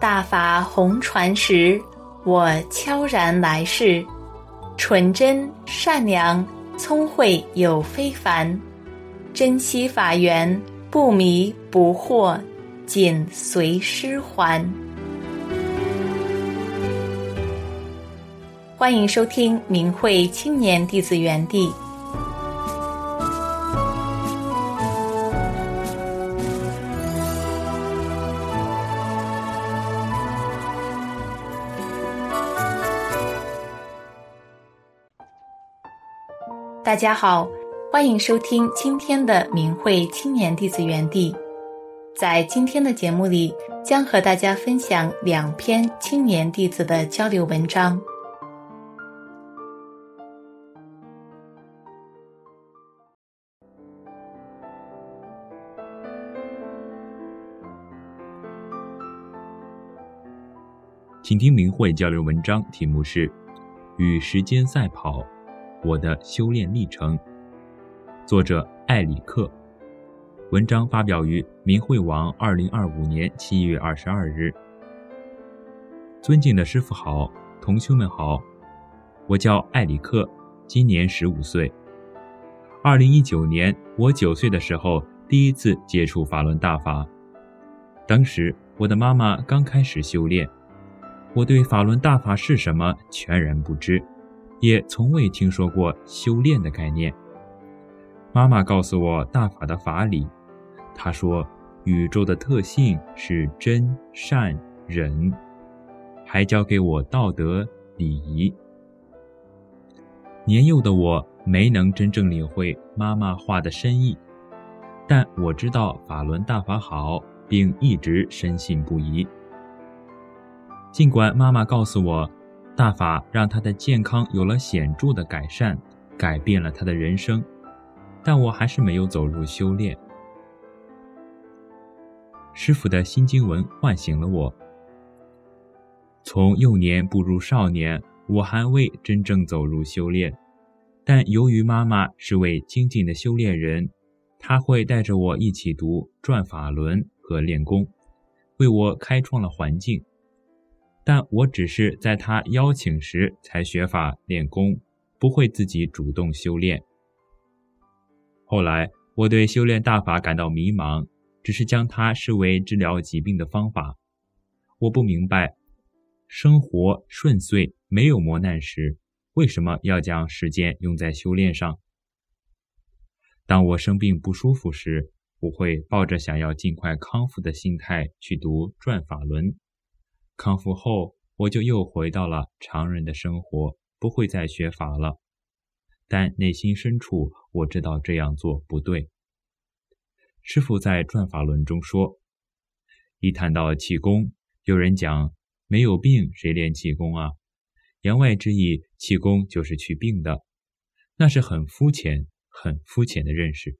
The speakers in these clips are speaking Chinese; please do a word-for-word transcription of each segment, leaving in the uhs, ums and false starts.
大法红传时，我悄然来世，纯真善良，聪慧有非凡，珍惜法缘，不迷不惑，紧随师还。欢迎收听明慧青年弟子园地。大家好，欢迎收听今天的明慧青年弟子园地。在今天的节目里，将和大家分享两篇青年弟子的交流文章。 请听明慧交流文章，题目是《与时间赛跑：我的修炼历程》，作者艾里克。文章发表于明慧网二零二五年七月二十二日。尊敬的师父好，同修们好，我叫艾里克，今年十五岁。二零一九年，我九岁的时候第一次接触法轮大法，当时我的妈妈刚开始修炼。我对法轮大法是什么全然不知，也从未听说过修炼的概念。妈妈告诉我大法的法理，她说宇宙的特性是真善忍，还教给我道德礼仪。年幼的我没能真正领会妈妈话的深意，但我知道法轮大法好，并一直深信不疑。尽管妈妈告诉我，大法让她的健康有了显著的改善，改变了她的人生，但我还是没有走入修炼。师父的心经文唤醒了我。从幼年步入少年，我还未真正走入修炼，但由于妈妈是位精进的修炼人，她会带着我一起读转法轮和练功，为我开创了环境。但我只是在他邀请时才学法练功，不会自己主动修炼。后来我对修炼大法感到迷茫，只是将它视为治疗疾病的方法。我不明白，生活顺遂没有磨难时，为什么要将时间用在修炼上？当我生病不舒服时，我会抱着想要尽快康复的心态去读转法轮。康复后，我就又回到了常人的生活，不会再学法了。但内心深处，我知道这样做不对。师父在转法轮中说，一谈到气功，有人讲没有病谁练气功啊？言外之意，气功就是去病的，那是很肤浅、很肤浅的认识。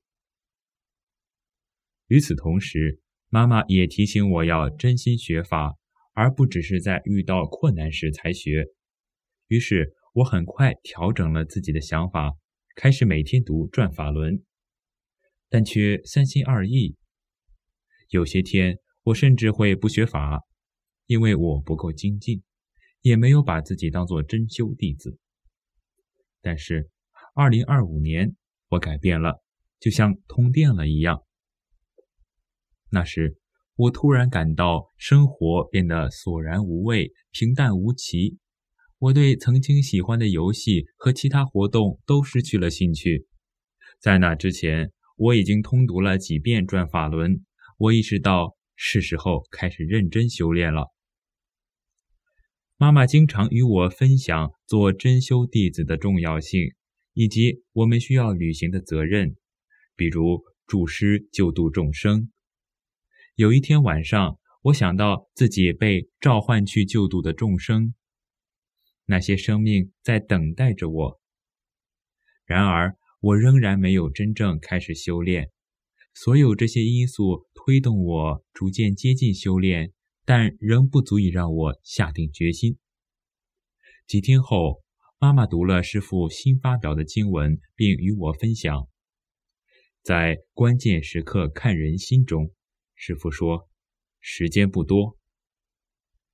与此同时，妈妈也提醒我要真心学法，而不只是在遇到困难时才学。于是我很快调整了自己的想法，开始每天读转法轮，但却三心二意。有些天我甚至会不学法，因为我不够精进，也没有把自己当作真修弟子。但是二零二五年我改变了，就像通电了一样。那时我突然感到生活变得索然无味，平淡无奇。我对曾经喜欢的游戏和其他活动都失去了兴趣。在那之前，我已经通读了几遍转法轮，我意识到是时候开始认真修炼了。妈妈经常与我分享做真修弟子的重要性，以及我们需要履行的责任，比如助师救度众生。有一天晚上，我想到自己被召唤去救度的众生，那些生命在等待着我。然而，我仍然没有真正开始修炼。所有这些因素推动我逐渐接近修炼，但仍不足以让我下定决心。几天后，妈妈读了师父新发表的经文，并与我分享。在关键时刻看人心中，师父说，时间不多。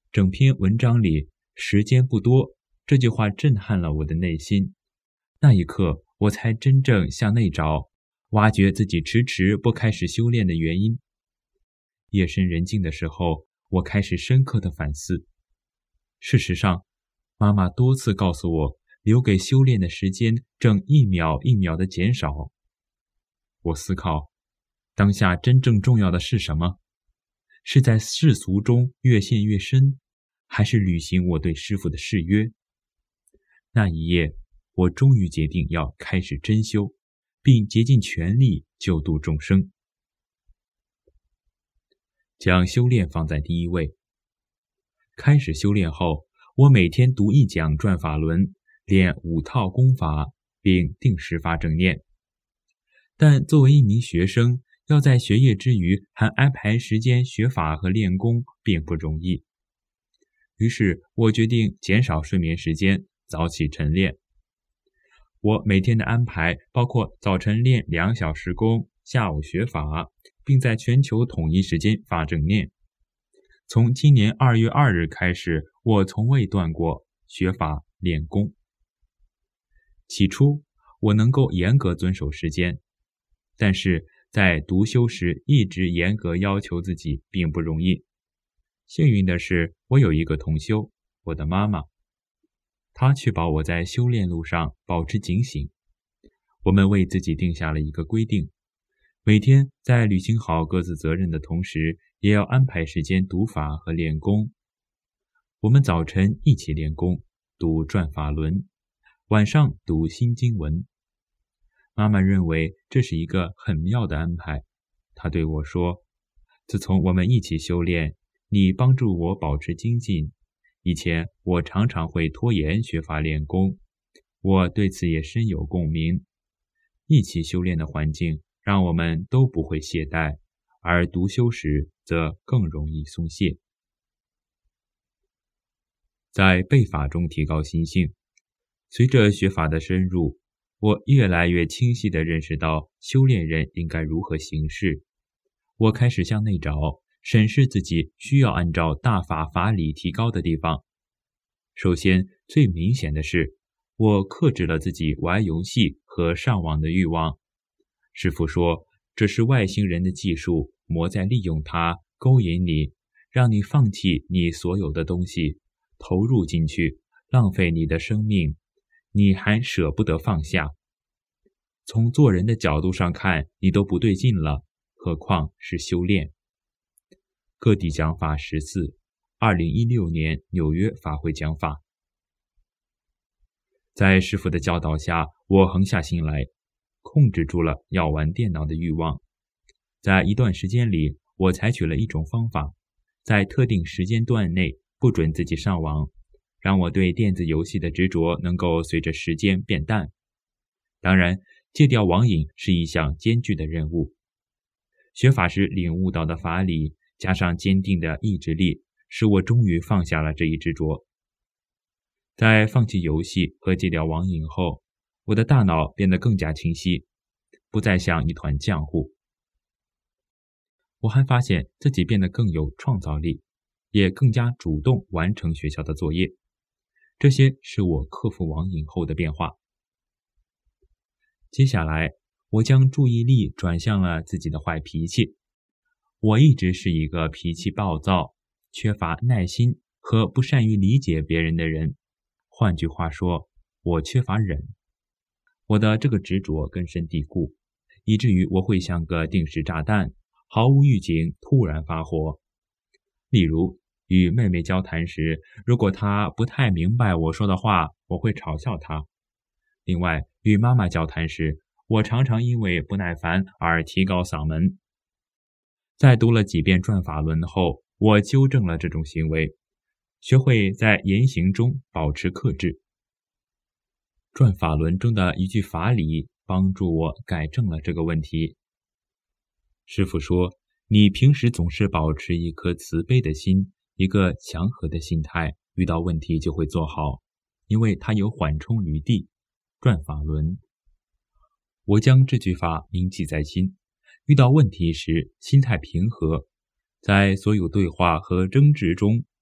整篇文章里时间不多，这句话震撼了我的内心。那一刻，我才真正向内找，挖掘自己迟迟不开始修炼的原因。夜深人静的时候，我开始深刻的反思。事实上，妈妈多次告诉我，留给修炼的时间正一秒一秒的减少。我思考，当下真正重要的是什么？是在世俗中越陷越深，还是履行我对师父的誓约？那一夜，我终于决定要开始真修，并竭尽全力救度众生，将修炼放在第一位。开始修炼后，我每天读一讲转法轮，练五套功法，并定时发正念。但作为一名学生，要在学业之余还安排时间学法和练功并不容易。于是我决定减少睡眠时间，早起晨练。我每天的安排包括早晨练两小时功，下午学法，并在全球统一时间发正念。从今年二月二日开始，我从未断过学法练功。起初我能够严格遵守时间，但是在读修时一直严格要求自己并不容易。幸运的是，我有一个同修，我的妈妈，她确保我在修炼路上保持警醒。我们为自己定下了一个规定，每天在履行好各自责任的同时，也要安排时间读法和练功。我们早晨一起练功，读转法轮，晚上读心经文。妈妈认为这是一个很妙的安排，她对我说，自从我们一起修炼，你帮助我保持精进。以前我常常会拖延学法练功，我对此也深有共鸣。一起修炼的环境让我们都不会懈怠，而读修时则更容易松懈。在背法中提高心性，随着学法的深入，我越来越清晰地认识到修炼人应该如何行事。我开始向内找，审视自己需要按照大法法理提高的地方。首先，最明显的是，我克制了自己玩游戏和上网的欲望。师父说，这是外星人的技术，魔在利用它勾引你，让你放弃你所有的东西，投入进去，浪费你的生命，你还舍不得放下。从做人的角度上看，你都不对劲了，何况是修炼。各地讲法十四，二零一六年纽约法会讲法。在师父的教导下，我横下心来，控制住了要玩电脑的欲望。在一段时间里，我采取了一种方法，在特定时间段内不准自己上网，让我对电子游戏的执着能够随着时间变淡。当然，戒掉网瘾是一项艰巨的任务。学法时领悟到的法理，加上坚定的意志力，使我终于放下了这一执着。在放弃游戏和戒掉网瘾后，我的大脑变得更加清晰，不再像一团浆糊。我还发现自己变得更有创造力，也更加主动完成学校的作业。这些是我克服网瘾后的变化。接下来，我将注意力转向了自己的坏脾气。我一直是一个脾气暴躁、缺乏耐心和不善于理解别人的人。换句话说，我缺乏忍。我的这个执着根深蒂固，以至于我会像个定时炸弹，毫无预警突然发火。例如，与妹妹交谈时，如果她不太明白我说的话，我会嘲笑她。另外，与妈妈交谈时，我常常因为不耐烦而提高嗓门。在读了几遍转法轮后，我纠正了这种行为，学会在言行中保持克制。转法轮中的一句法理帮助我改正了这个问题。师父说，你平时总是保持一颗慈悲的心，一个祥和的心态，遇到问题就会做好，因为它有缓冲余地。转法轮。我将这句话铭记在心，遇到问题时心态平和，在所有对话和争执中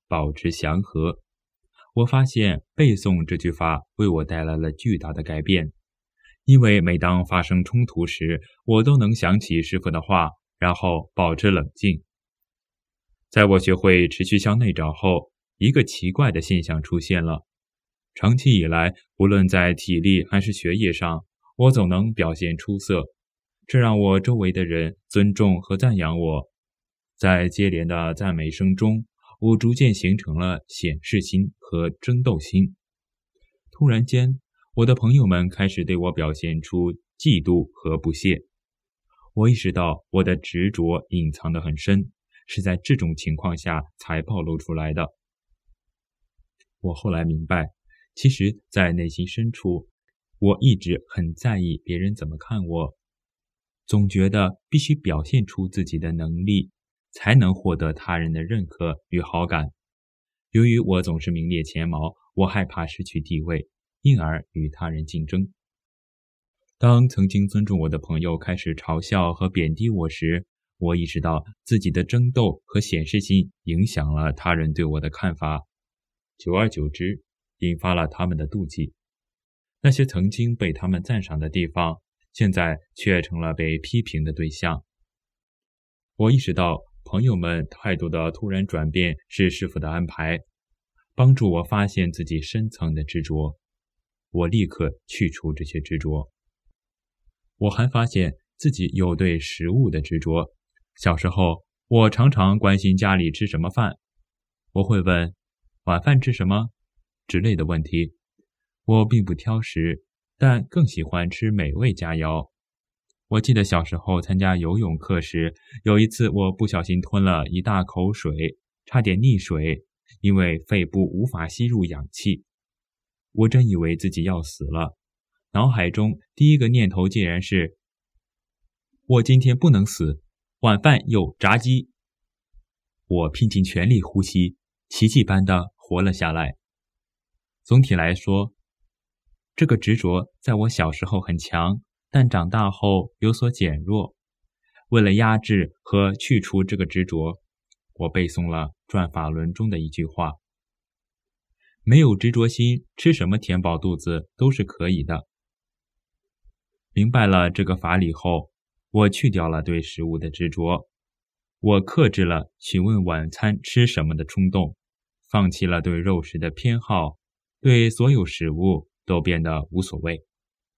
保持祥和。我发现背诵这句话为我带来了巨大的改变，因为每当发生冲突时，我都能想起师父的话，然后保持冷静。在我学会持续向内找后，一个奇怪的现象出现了。长期以来，无论在体力还是学业上，我总能表现出色，这让我周围的人尊重和赞扬我。在接连的赞美声中，我逐渐形成了显示心和争斗心。突然间，我的朋友们开始对我表现出嫉妒和不屑。我意识到我的执着隐藏得很深，是在这种情况下才暴露出来的。我后来明白，其实在内心深处，我一直很在意别人怎么看我，总觉得必须表现出自己的能力，才能获得他人的认可与好感。由于我总是名列前茅，我害怕失去地位，因而与他人竞争。当曾经尊重我的朋友开始嘲笑和贬低我时，我意识到自己的争斗和显示心影响了他人对我的看法，久而久之，引发了他们的妒忌。那些曾经被他们赞赏的地方，现在却成了被批评的对象。我意识到朋友们态度的突然转变是师父的安排，帮助我发现自己深层的执着。我立刻去除这些执着。我还发现自己有对食物的执着。小时候，我常常关心家里吃什么饭，我会问晚饭吃什么之类的问题。我并不挑食，但更喜欢吃美味佳肴。我记得小时候参加游泳课时，有一次我不小心吞了一大口水，差点溺水，因为肺部无法吸入氧气。我真以为自己要死了，脑海中第一个念头竟然是：我今天不能死，晚饭有炸鸡。我拼尽全力呼吸，奇迹般的活了下来。总体来说，这个执着在我小时候很强，但长大后有所减弱。为了压制和去除这个执着，我背诵了《转法轮》中的一句话：没有执着心，吃什么填饱肚子都是可以的。明白了这个法理后，我去掉了对食物的执着，我克制了询问晚餐吃什么的冲动，放弃了对肉食的偏好，对所有食物都变得无所谓。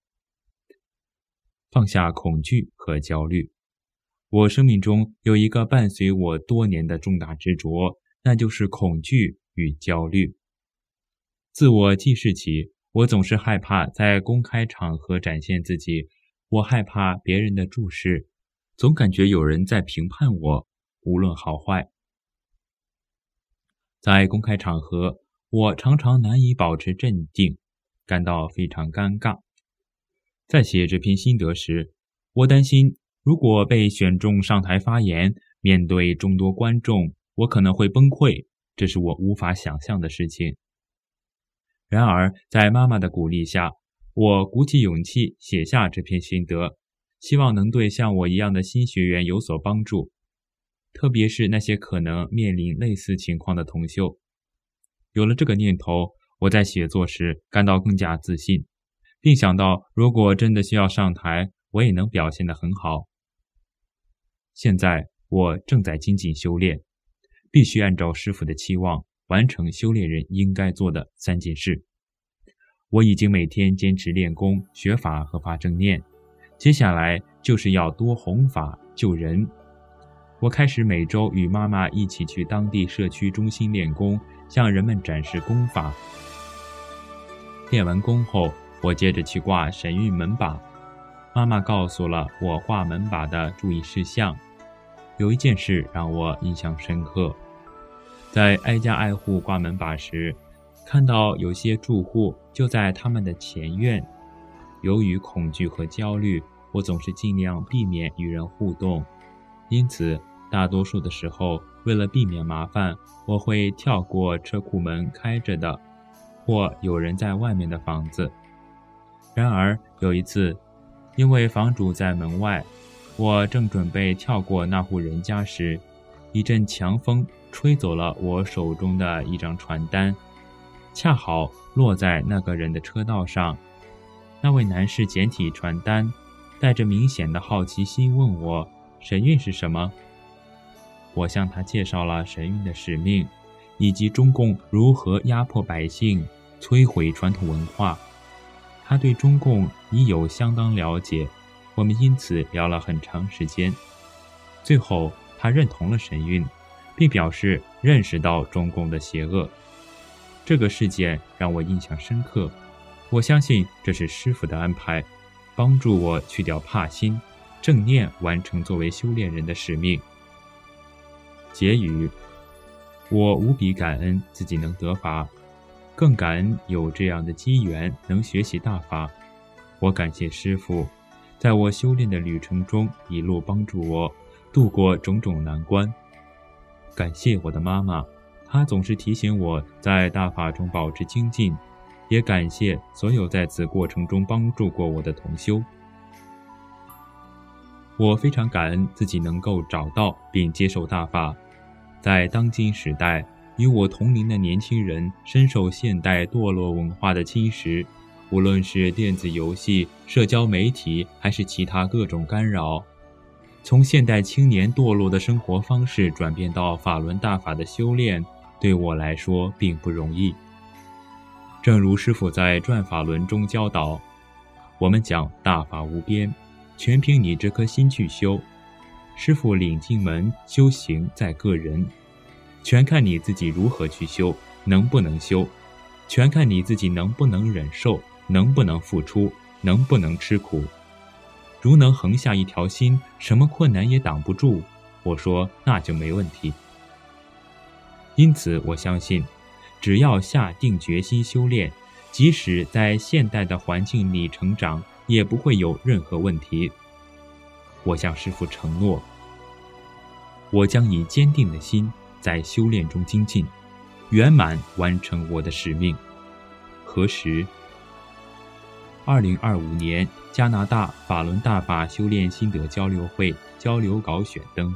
放下恐惧和焦虑。我生命中有一个伴随我多年的重大执着，那就是恐惧与焦虑。自我记事起，我总是害怕在公开场合展现自己，我害怕别人的注视，总感觉有人在评判我，无论好坏。在公开场合，我常常难以保持镇定，感到非常尴尬。在写这篇心得时，我担心如果被选中上台发言，面对众多观众，我可能会崩溃，这是我无法想象的事情。然而，在妈妈的鼓励下，我鼓起勇气写下这篇心得，希望能对像我一样的新学员有所帮助，特别是那些可能面临类似情况的同修。有了这个念头，我在写作时感到更加自信，并想到如果真的需要上台，我也能表现得很好。现在我正在精进修炼，必须按照师父的期望完成修炼人应该做的三件事。我已经每天坚持练功、学法和发正念，接下来就是要多弘法救人。我开始每周与妈妈一起去当地社区中心练功，向人们展示功法。练完功后，我接着去挂神谕门把。妈妈告诉了我挂门把的注意事项。有一件事让我印象深刻，在挨家挨户挂门把时，看到有些住户就在他们的前院。由于恐惧和焦虑，我总是尽量避免与人互动，因此大多数的时候，为了避免麻烦，我会跳过车库门开着的或有人在外面的房子。然而有一次，因为房主在门外，我正准备跳过那户人家时，一阵强风吹走了我手中的一张传单，恰好落在那个人的车道上。那位男士捡起传单，带着明显的好奇心问我神韵是什么。我向他介绍了神韵的使命，以及中共如何压迫百姓，摧毁传统文化。他对中共已有相当了解，我们因此聊了很长时间。最后他认同了神韵，并表示认识到中共的邪恶。这个事件让我印象深刻，我相信这是师父的安排，帮助我去掉怕心，正念完成作为修炼人的使命。结语：我无比感恩自己能得法，更感恩有这样的机缘能学习大法。我感谢师父，在我修炼的旅程中一路帮助我度过种种难关。感谢我的妈妈，她总是提醒我在大法中保持精进，也感谢所有在此过程中帮助过我的同修。我非常感恩自己能够找到并接受大法。在当今时代，与我同龄的年轻人深受现代堕落文化的侵蚀，无论是电子游戏、社交媒体，还是其他各种干扰，从现代青年堕落的生活方式转变到法轮大法的修炼，对我来说并不容易。正如师父在转法轮中教导，我们讲大法无边，全凭你这颗心去修。师父领进门，修行在个人，全看你自己如何去修，能不能修，全看你自己能不能忍受，能不能付出，能不能吃苦。如能横下一条心，什么困难也挡不住，我说那就没问题。因此我相信，只要下定决心修炼，即使在现代的环境里成长，也不会有任何问题。我向师父承诺，我将以坚定的心在修炼中精进，圆满完成我的使命。何时？二零二五年加拿大法轮大法修炼心得交流会交流稿选登。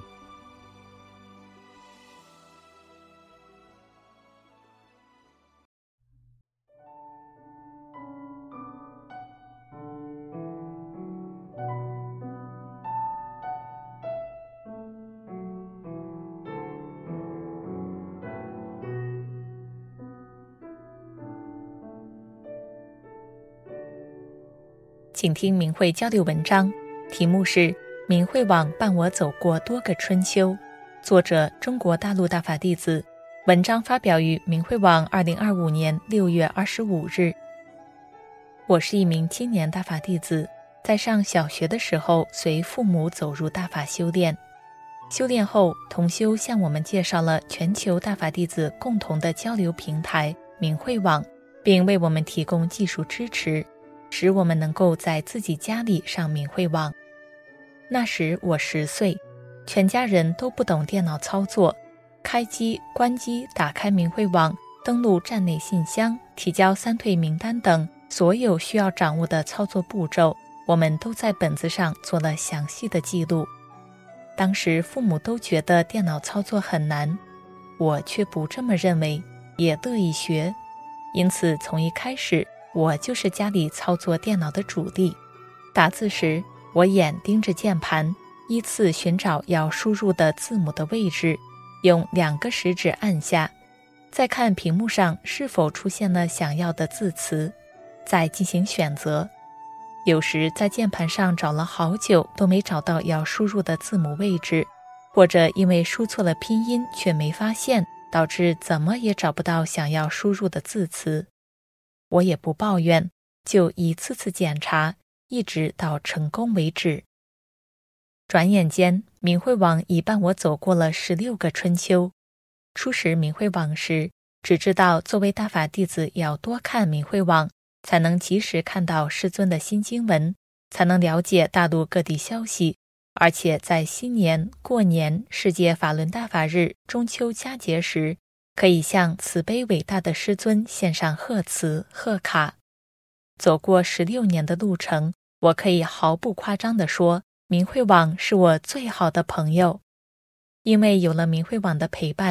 请听明慧交流文章，题目是明慧网伴我走过多个春秋，作者中国大陆大法弟子，文章发表于明慧网二零二五年六月二十五日。我是一名青年大法弟子，在上小学的时候随父母走入大法修炼。修炼后，同修向我们介绍了全球大法弟子共同的交流平台明慧网，并为我们提供技术支持，使我们能够在自己家里上明慧网。那时我十岁，全家人都不懂电脑操作，开机、关机、打开明慧网、登录站内信箱、提交三退名单等所有需要掌握的操作步骤，我们都在本子上做了详细的记录。当时父母都觉得电脑操作很难，我却不这么认为，也乐意学。因此从一开始，我就是家里操作电脑的主力。打字时，我眼盯着键盘，依次寻找要输入的字母的位置，用两个食指按下，再看屏幕上是否出现了想要的字词，再进行选择。有时在键盘上找了好久都没找到要输入的字母位置，或者因为输错了拼音却没发现，导致怎么也找不到想要输入的字词。我也不抱怨，就一次次检查，一直到成功为止。转眼间，明慧网已伴我走过了十六个春秋。初识明慧网时，只知道作为大法弟子要多看明慧网，才能及时看到师尊的新经文，才能了解大陆各地消息，而且在新年、过年、世界法轮大法日、中秋佳节时，可以向慈悲伟大的师尊献上贺词、贺卡。走过十六年的路程，我可以毫不夸张地说，明慧网是我最好的朋友。因为有了明慧网的陪伴，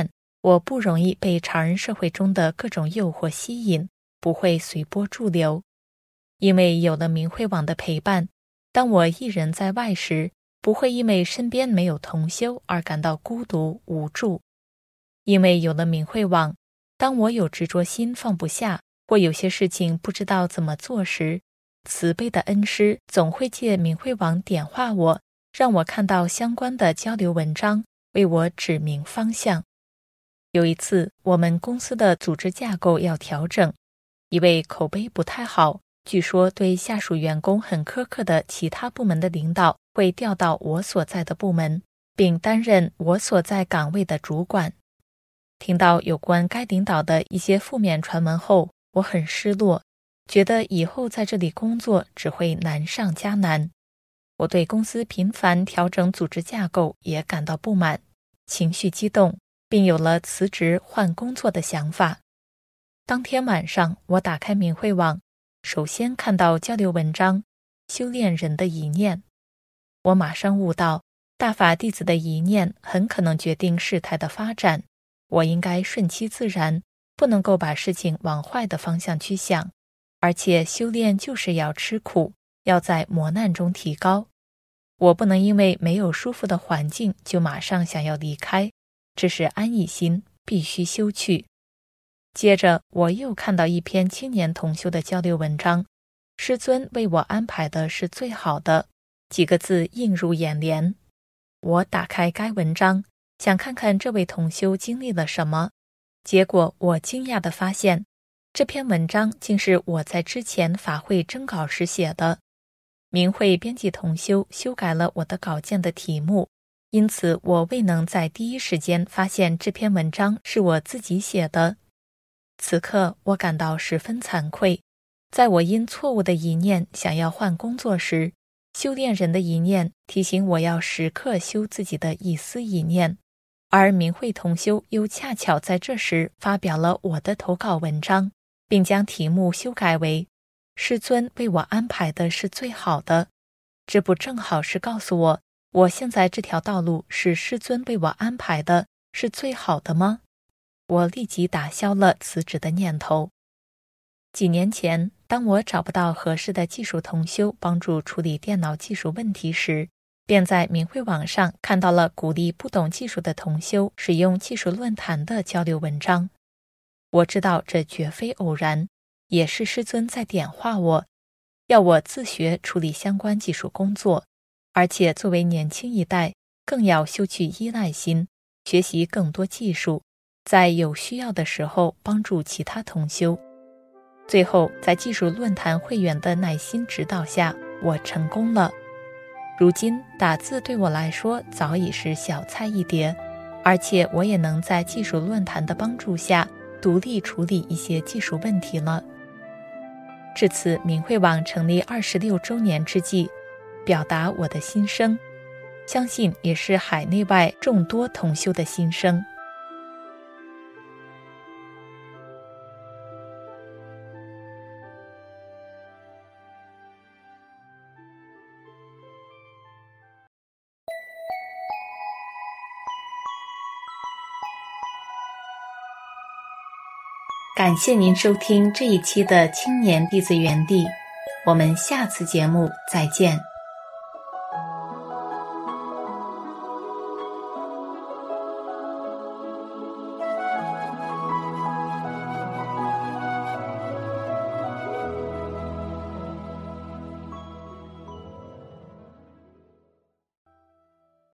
我不容易被常人社会中的各种诱惑吸引，不会随波逐流。因为有了明慧网的陪伴，当我一人在外时，不会因为身边没有同修而感到孤独无助。因为有了明慧网，当我有执着心放不下，或有些事情不知道怎么做时，慈悲的恩师总会借明慧网点化我，让我看到相关的交流文章，为我指明方向。有一次，我们公司的组织架构要调整，一位口碑不太好，据说对下属员工很苛刻的其他部门的领导会调到我所在的部门，并担任我所在岗位的主管。听到有关该领导的一些负面传闻后，我很失落，觉得以后在这里工作只会难上加难。我对公司频繁调整组织架构也感到不满，情绪激动，并有了辞职换工作的想法。当天晚上，我打开明慧网，首先看到交流文章修炼人的一念。我马上悟到，大法弟子的一念很可能决定事态的发展，我应该顺其自然，不能够把事情往坏的方向去想，而且修炼就是要吃苦，要在磨难中提高。我不能因为没有舒服的环境就马上想要离开，这是安逸心，必须修去。接着我又看到一篇青年同修的交流文章，师尊为我安排的是最好的，几个字映入眼帘。我打开该文章，想看看这位同修经历了什么，结果我惊讶地发现，这篇文章竟是我在之前法会征稿时写的。明慧编辑同修修改了我的稿件的题目，因此我未能在第一时间发现这篇文章是我自己写的。此刻我感到十分惭愧，在我因错误的一念想要换工作时，修炼人的一念提醒我要时刻修自己的一丝一念，而明慧同修又恰巧在这时发表了我的投稿文章，并将题目修改为师尊为我安排的是最好的。这不正好是告诉我，我现在这条道路是师尊为我安排的，是最好的吗？我立即打消了辞职的念头。几年前，当我找不到合适的技术同修帮助处理电脑技术问题时，便在明慧网上看到了鼓励不懂技术的同修使用技术论坛的交流文章。我知道这绝非偶然，也是师尊在点化我，要我自学处理相关技术工作，而且作为年轻一代，更要修去依赖心，学习更多技术，在有需要的时候帮助其他同修。最后，在技术论坛会员的耐心指导下，我成功了。如今打字对我来说早已是小菜一碟，而且我也能在技术论坛的帮助下独立处理一些技术问题了。至此明慧网成立二十六周年之际，表达我的心声，相信也是海内外众多同修的心声。感谢您收听这一期的青年弟子园地，我们下次节目再见。